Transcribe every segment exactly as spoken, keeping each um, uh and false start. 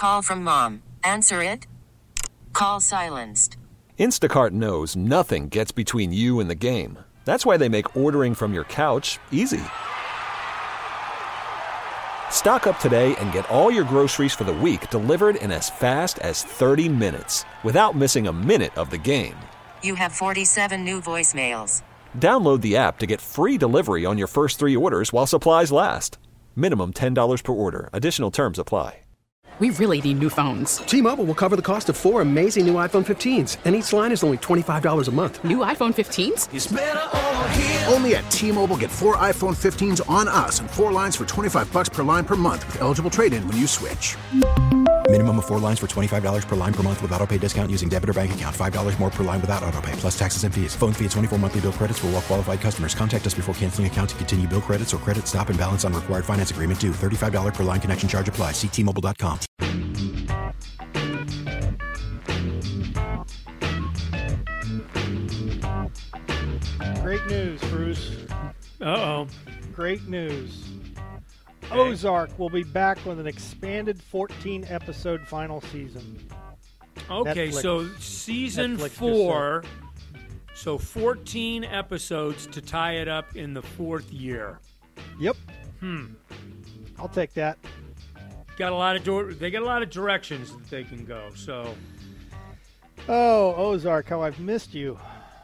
Call from mom. Answer it. Call silenced. Instacart knows nothing gets between you and the game. That's why they make ordering from your couch easy. Stock up today and get all your groceries for the week delivered in as fast as thirty minutes without missing a minute of the game. You have forty-seven new voicemails. Download the app to get free delivery on your first three orders while supplies last. Minimum ten dollars per order. Additional terms apply. We really need new phones. T-Mobile will cover the cost of four amazing new iPhone fifteens, and each line is only twenty-five dollars a month. New iPhone fifteens? It's better over here. Only at T-Mobile, get four iPhone fifteens on us and four lines for twenty-five bucks per line per month with eligible trade-in when you switch. Minimum of four lines for twenty-five dollars per line per month with autopay discount using debit or bank account. five dollars more per line without autopay, plus taxes and fees. Phone fee at twenty-four monthly bill credits for well-qualified customers. Contact us before canceling account to continue bill credits or credit stop and balance on required finance agreement due. thirty-five dollars per line connection charge applies. See T Mobile dot com. Great news, Bruce. Uh-oh. Great news. Okay. Ozark will be back with an expanded fourteen-episode final season. Okay, Netflix. so season Netflix four, so fourteen episodes to tie it up in the fourth year. Yep. Hmm. I'll take that. Got a lot of do- they got a lot of directions that they can go. So. Oh, Ozark, how I've missed you.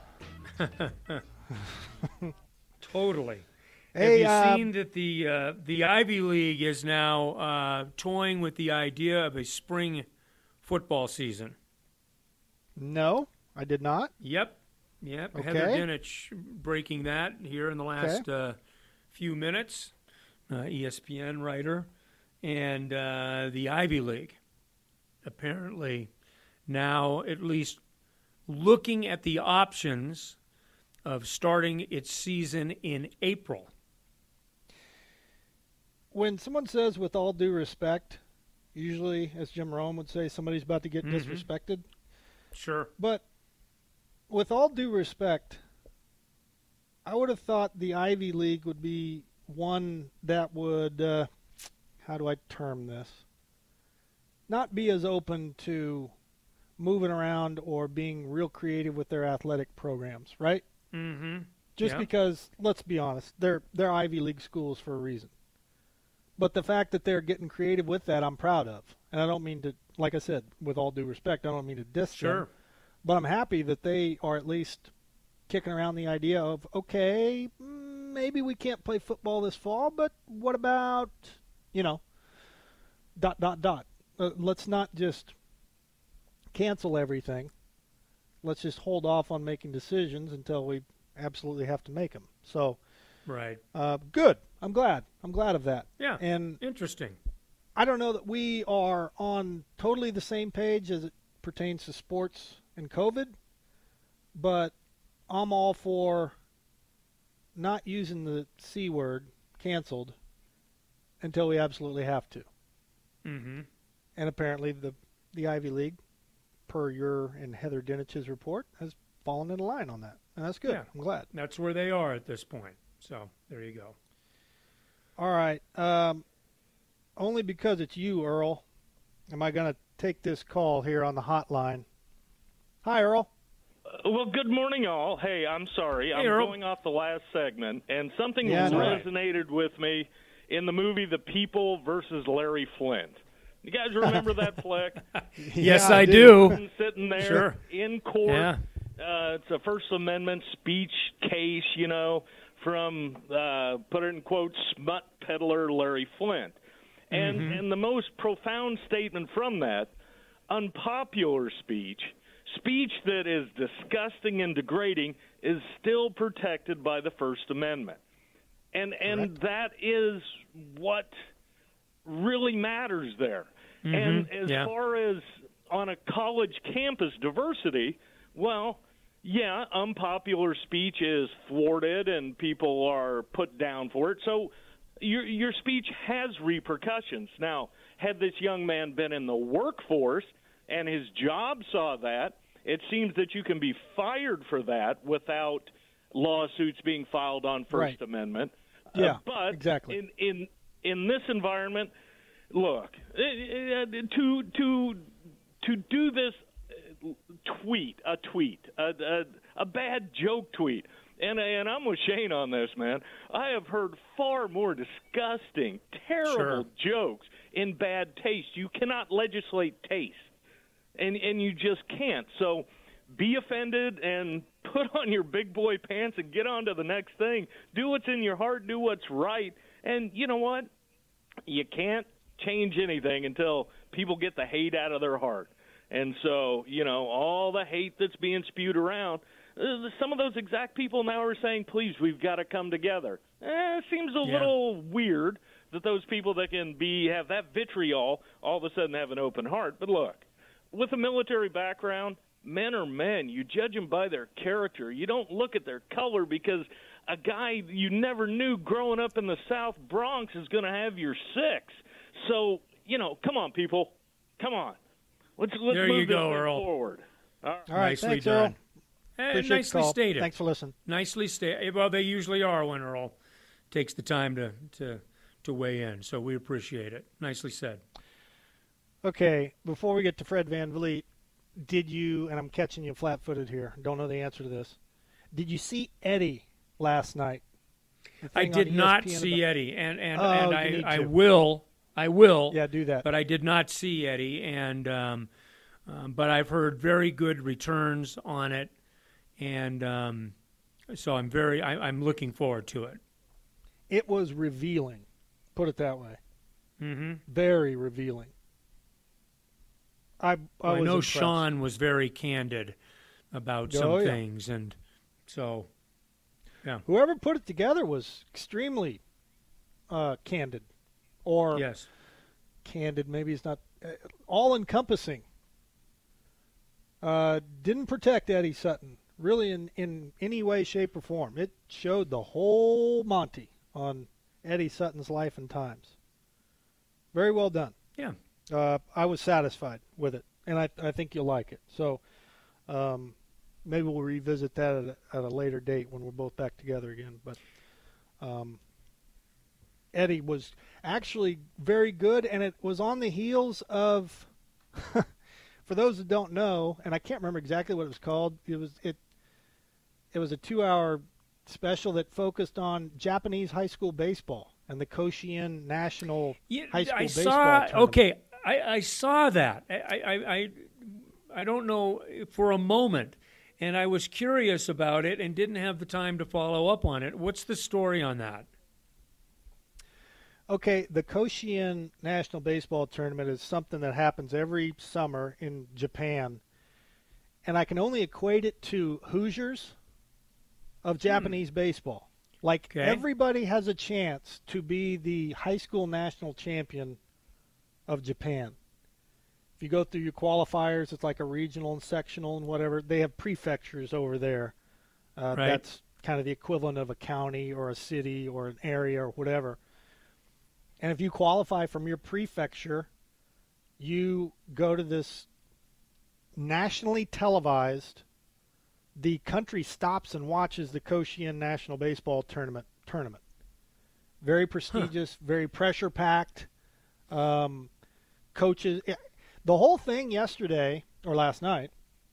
Totally. Hey, Have you uh, seen that the uh, the Ivy League is now uh, toying with the idea of a spring football season? No, I did not. Yep. Yep. Okay. Heather Dinich breaking that here in the last Okay. uh, few minutes. Uh, E S P N writer. And uh, the Ivy League apparently now at least looking at the options of starting its season in April. When someone says, with all due respect, usually, as Jim Rome would say, somebody's about to get Mhm. disrespected. Sure. But with all due respect, I would have thought the Ivy League would be one that would, uh, how do I term this? Not be as open to moving around or being real creative with their athletic programs, right? Mm-hmm. Just Yeah. because, let's be honest, they're they're Ivy League schools for a reason. But the fact that they're getting creative with that, I'm proud of. And I don't mean to, like I said, with all due respect, I don't mean to diss Sure. them. But I'm happy that they are at least kicking around the idea of, okay, mm, maybe we can't play football this fall, but what about, you know, dot, dot, dot. Uh, let's not just cancel everything. Let's just hold off on making decisions until we absolutely have to make them. So, Right. uh, good. I'm glad. I'm glad of that. Yeah. And Interesting. I don't know that we are on totally the same page as it pertains to sports and COVID, but I'm all for not using the C word, canceled, until we absolutely have to. Mm-hmm. And apparently the, the Ivy League, per your and Heather Dinich's report, has fallen in line on that. And that's good. Yeah. I'm glad. That's where they are at this point. So there you go. All right. Um, only because it's you, Earl, am I going to take this call here on the hotline. Hi, Earl. Uh, well, good morning, all. Hey, I'm sorry. Hey, I'm Earl. going off the last segment, and something Yeah, no. resonated with me in the movie The People versus Larry Flint. You guys remember that flick? Yes, Yeah, I I do. Sitting there Sure. in court. Yeah. Uh, it's a First Amendment speech case, you know, from, uh, put it in quotes, smut peddler Larry Flint. And, Mm-hmm. and the most profound statement from that, unpopular speech, speech that is disgusting and degrading, is still protected by the First Amendment. And and that is what really matters there. Mhm. And as Yeah. far as on a college campus diversity, well, yeah, unpopular speech is thwarted and people are put down for it. So your your speech has repercussions. Now, had this young man been in the workforce and his job saw that, it seems that you can be fired for that without lawsuits being filed on First Right. Amendment. Yeah, uh, but exactly. in, in in this environment, look, uh, to to to do this tweet, a tweet, a, a, a bad joke tweet. And and I'm with Shane on this, man. I have heard far more disgusting, terrible Sure. jokes in bad taste. You cannot legislate taste, and and you just can't. So be offended and put on your big boy pants and get on to the next thing. Do what's in your heart. Do what's right. And you know what? You can't change anything until people get the hate out of their heart. And so, you know, all the hate that's being spewed around, uh, some of those exact people now are saying, please, we've got to come together. Eh, it seems a Yeah. little weird that those people that can be have that vitriol all of a sudden have an open heart. But look, with a military background, men are men. You judge them by their character. You don't look at their color because a guy you never knew growing up in the South Bronx is going to have your six. So, you know, come on, people. Come on. Let's, let's There move you this go, thing Earl. forward. All right. All right, Nicely thanks, done. Earl. Eh, Appreciate nicely the call. stated. Thanks for listening. Nicely stated. Well, they usually are when Earl takes the time to, to, to weigh in, so we appreciate it. Nicely said. Okay, before we get to Fred Van Vliet, did you, and I'm catching you flat-footed here, don't know the answer to this, did you see Eddie last night? The I thing on did E S not P N see about- Eddie, and, and, Oh, and you I, need I to. will. I will. Yeah, do that. But I did not see Eddie, and um, um, but I've heard very good returns on it, and um, so I'm very I, I'm looking forward to it. It was revealing, put it that way. Mm-hmm. Very revealing. I, I, Well, I was know impressed. Sean was very candid about Oh, some yeah. things, and so yeah, Whoever put it together was extremely uh, candid, or yes, candid. Maybe it's not uh, all-encompassing. Uh, didn't protect Eddie Sutton really in, in any way, shape, or form. It showed the whole Monty on Eddie Sutton's life and times. Very well done. yeah. Uh, I was satisfied with it, and I, I think you'll like it. So um, maybe we'll revisit that at a, at a later date when we're both back together again. But um, Eddie was actually very good, and it was on the heels of, for those that don't know, and I can't remember exactly what it was called. It was it. It was a two-hour special that focused on Japanese high school baseball and the Koshien National Yeah, High School I Baseball saw. Tournament. Okay, I, I saw that. I, I, I, I don't know for a moment, and I was curious about it and didn't have the time to follow up on it. What's the story on that? Okay, the Koshien National Baseball Tournament is something that happens every summer in Japan, and I can only equate it to Hoosiers of Japanese baseball. Like, Okay. everybody has a chance to be the high school national champion of Japan. If you go through your qualifiers, it's like a regional and sectional and whatever. They have prefectures over there. Uh, Right. That's kind of the equivalent of a county or a city or an area or whatever. And if you qualify from your prefecture, you go to this nationally televised, the country stops and watches the Koshien National Baseball Tournament. Tournament. Very prestigious, huh. very pressure-packed. Um, coaches. The whole thing yesterday, or last night,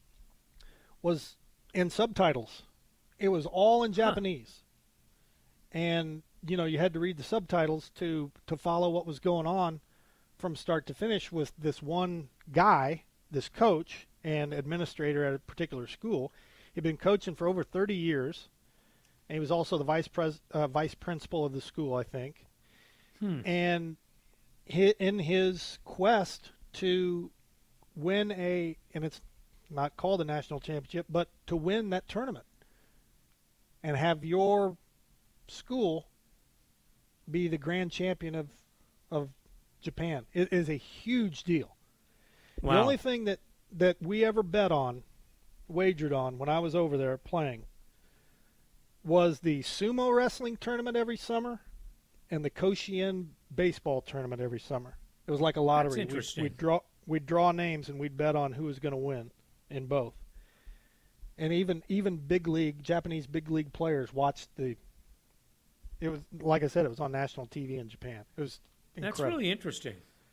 was in subtitles. It was all in Japanese. Huh. And you know, you had to read the subtitles to, to follow what was going on from start to finish with this one guy, this coach and administrator at a particular school. He'd been coaching for over thirty years, and he was also the vice pres, uh, vice principal of the school, I think. Hmm. And he, in his quest to win a, and it's not called a national championship, but to win that tournament and have your school be the grand champion of of Japan. It is a huge deal. Wow. The only thing that, that we ever bet on, wagered on when I was over there playing, was the sumo wrestling tournament every summer and the Koshien baseball tournament every summer. It was like a lottery. That's interesting. We'd, we'd draw we'd draw names and we'd bet on who was going to win in both. And even even big league Japanese big league players watched the. It was, like I said, it was on national T V in Japan. It was incredible. That's really interesting.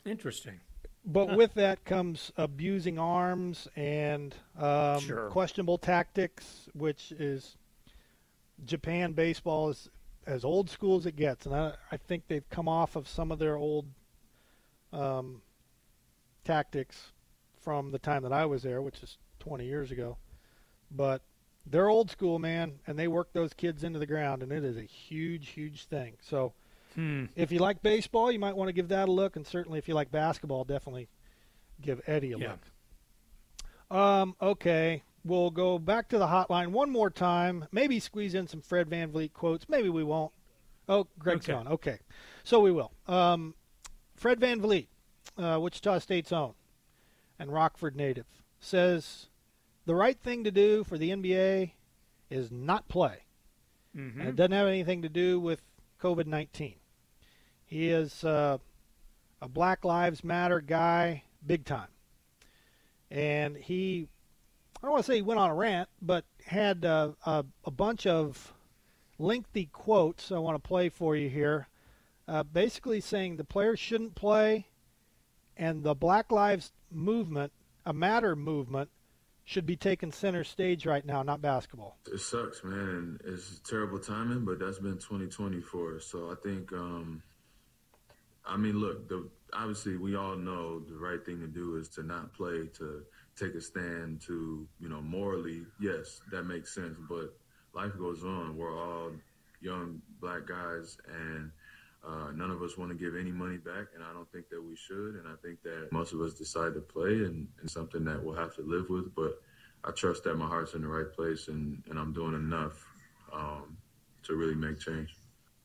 Interesting. But Huh. with that comes abusing arms and um, Sure. questionable tactics, which is Japan baseball is as old school as it gets. And I, I think they've come off of some of their old um, tactics from the time that I was there, which is twenty years ago. But they're old school, man, and they work those kids into the ground, and it is a huge, huge thing. So Hmm. if you like baseball, you might want to give that a look, and certainly if you like basketball, definitely give Eddie a Yeah. look. Um, okay, we'll go back to the hotline one more time. Maybe squeeze in some Fred VanVleet quotes. Maybe we won't. Oh, Greg's Okay. gone. Okay, so we will. Um, Fred VanVleet, uh, Wichita State's own and Rockford native, says the right thing to do for the N B A is not play. Mm-hmm. And it doesn't have anything to do with COVID nineteen. He is uh, a Black Lives Matter guy, big time. And he, I don't want to say he went on a rant, but had uh, a, a bunch of lengthy quotes I want to play for you here, uh, basically saying the players shouldn't play and the Black Lives movement, a Matter movement, should be taking center stage right now, not basketball. It sucks, man, and it's terrible timing, but that's been twenty twenty for us. So I think, um, I mean, look, the, obviously we all know the right thing to do is to not play, to take a stand, to, you know, morally, yes, that makes sense, but life goes on. We're all young black guys, and uh, none of us want to give any money back, and I don't think that we should, and I think that most of us decide to play, and, and something that we'll have to live with, but I trust that my heart's in the right place, and, and I'm doing enough um, to really make change.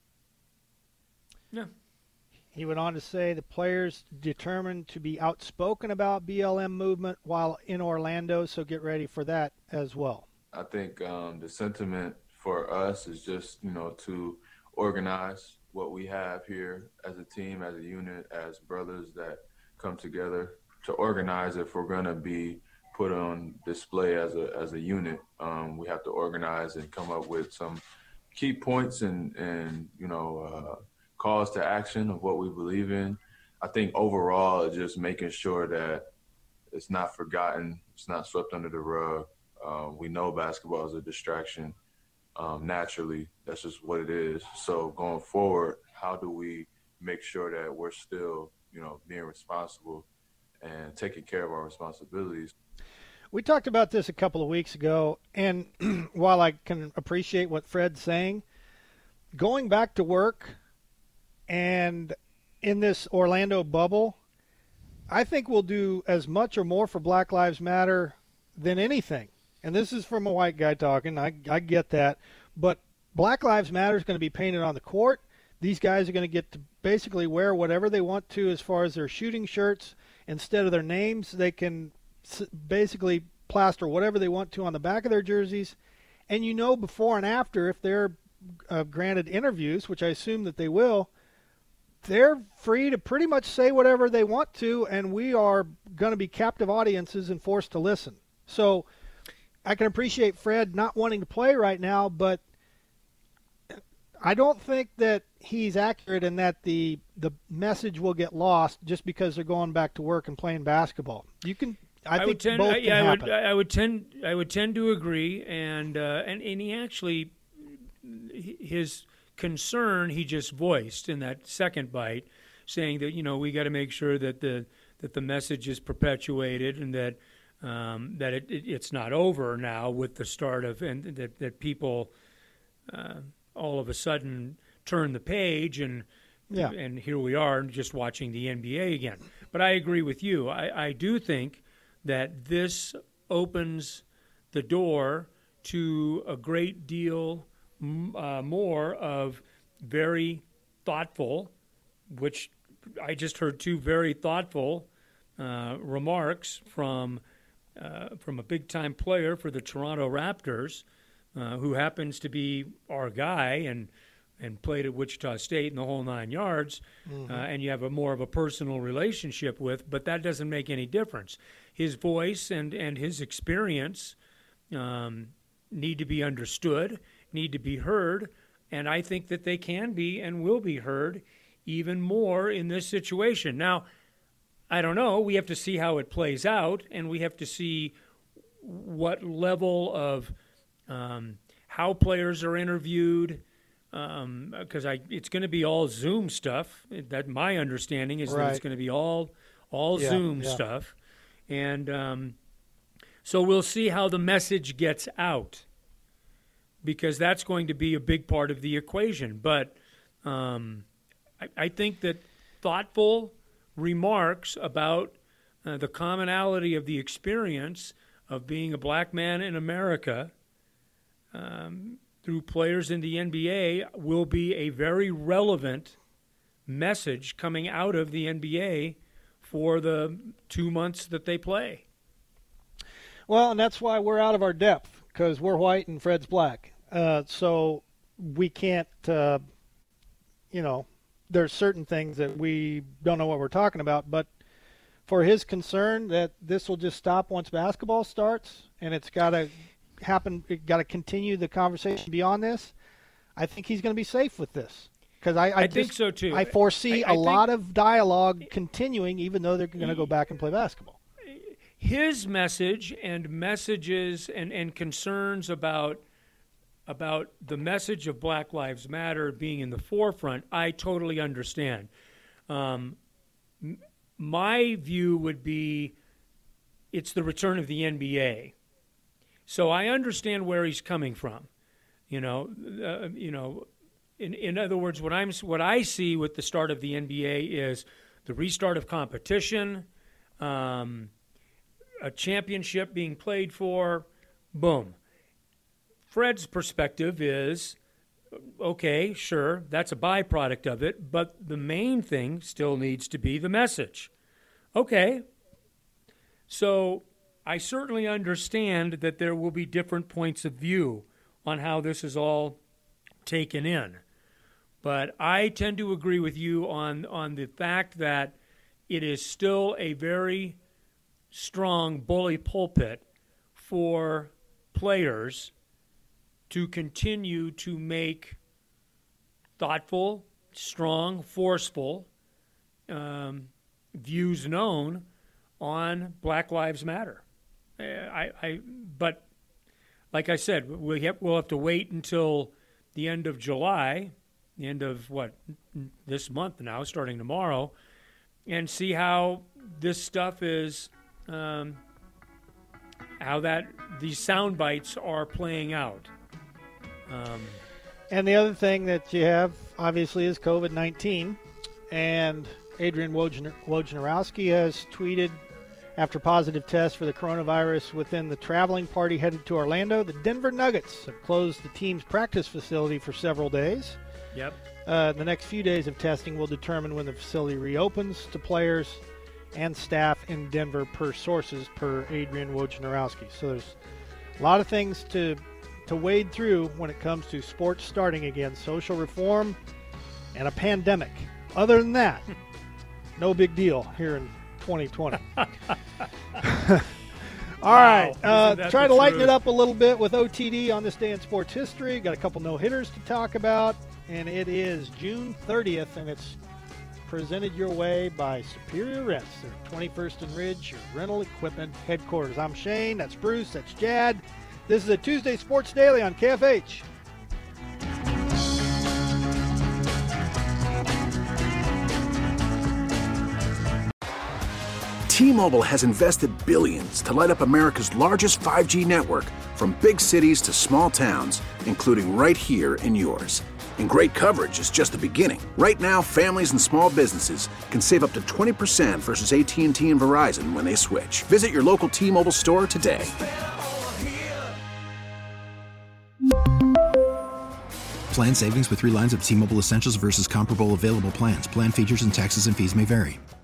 Yeah. He went on to say the players determined to be outspoken about B L M movement while in Orlando, so get ready for that as well. I think um, the sentiment for us is just, you know, to organize what we have here as a team, as a unit, as brothers that come together to organize. If we're going to be put on display as a as a unit, um, we have to organize and come up with some key points and, and you know, uh, calls to action of what we believe in. I think overall, it's just making sure that it's not forgotten, it's not swept under the rug. Uh, we know basketball is a distraction. Um, naturally, that's just what it is. So going forward, how do we make sure that we're still, you know, being responsible and taking care of our responsibilities? We talked about this a couple of weeks ago, and while I can appreciate what Fred's saying, going back to work and in this Orlando bubble, I think we'll do as much or more for Black Lives Matter than anything. And this is from a white guy talking. I, I get that. But Black Lives Matter is going to be painted on the court. These guys are going to get to basically wear whatever they want to as far as their shooting shirts. Instead of their names, they can basically plaster whatever they want to on the back of their jerseys. And you know before and after, if they're uh, granted interviews, which I assume that they will, they're free to pretty much say whatever they want to, and we are going to be captive audiences and forced to listen. So I can appreciate Fred not wanting to play right now, but I don't think that he's accurate in that the the message will get lost just because they're going back to work and playing basketball. You can, I, I think would tend, both I, can yeah, I would, happen. I would tend, I would tend to agree, and uh, and and he actually, his concern he just voiced in that second bite, saying that, you know, we got to make sure that the that the message is perpetuated and that um, that it, it it's not over now with the start of, and that that people uh, all of a sudden turn the page and Yeah. and here we are just watching the N B A again. But I agree with you. I, I do think that this opens the door to a great deal uh, more of very thoughtful, which I just heard two very thoughtful uh, remarks from uh, from a big-time player for the Toronto Raptors, uh, who happens to be our guy and and played at Wichita State in the whole nine yards, Mhm. uh, and you have a more of a personal relationship with, but that doesn't make any difference. His voice and, and his experience um, need to be understood, need to be heard, and I think that they can be and will be heard even more in this situation. Now, I don't know. We have to see how it plays out, and we have to see what level of um, how players are interviewed, because um, I it's going to be all Zoom stuff. That my understanding is right. that it's going to be all all yeah, Zoom yeah. stuff, and um, so we'll see how the message gets out, because that's going to be a big part of the equation. But um, I, I think that thoughtful remarks about uh, the commonality of the experience of being a black man in America um, through players in the N B A will be a very relevant message coming out of the N B A for the two months that they play. Well, and that's why we're out of our depth, because we're white and Fred's black. Uh, so we can't, uh, you know, there's certain things that we don't know what we're talking about, but for his concern that this will just stop once basketball starts and it's got to happen, it got to continue the conversation beyond this, I think he's going to be safe with this. Because I, I, I just, think so too. I foresee I, I a lot of dialogue continuing, even though they're going to go back and play basketball. His message and messages and, and concerns about about the message of Black Lives Matter being in the forefront, I totally understand. Um, m- my view would be it's the return of the N B A. So I understand where he's coming from. You know, uh, you know. In, in other words, what I'm what I see with the start of the N B A is the restart of competition, um, a championship being played for, boom. Fred's perspective is, okay, sure, that's a byproduct of it, but the main thing still needs to be the message. Okay, so I certainly understand that there will be different points of view on how this is all taken in. But I tend to agree with you on, on the fact that it is still a very strong bully pulpit for players to continue to make thoughtful, strong, forceful um, views known on Black Lives Matter. I, I, but like I said, we have, we'll have to wait until the end of July, the end of what, this month now, starting tomorrow, and see how this stuff is, um, how that these sound bites are playing out. Um, and the other thing that you have, obviously, is COVID nineteen. And Adrian Wojnar- Wojnarowski has tweeted, after positive tests for the coronavirus within the traveling party headed to Orlando, the Denver Nuggets have closed the team's practice facility for several days. Yep. Uh, the next few days of testing will determine when the facility reopens to players and staff in Denver, per sources, per Adrian Wojnarowski. So there's a lot of things to to wade through when it comes to sports starting again, social reform, and a pandemic. Other than that, no big deal here in twenty twenty. All wow. right, uh, try to truth? lighten it up a little bit with O T D on this day in sports history. Got a couple no-hitters to talk about, and it is June thirtieth, and it's presented your way by Superior Rents. They're twenty-first and Ridge, your rental equipment headquarters. I'm Shane, that's Bruce, that's Jad. This is a Tuesday Sports Daily on K F H. T-Mobile has invested billions to light up America's largest five G network, from big cities to small towns, including right here in yours. And great coverage is just the beginning. Right now, families and small businesses can save up to twenty percent versus A T and T and Verizon when they switch. Visit your local T-Mobile store today. Plan savings with three lines of T-Mobile Essentials versus comparable available plans. Plan features and taxes and fees may vary.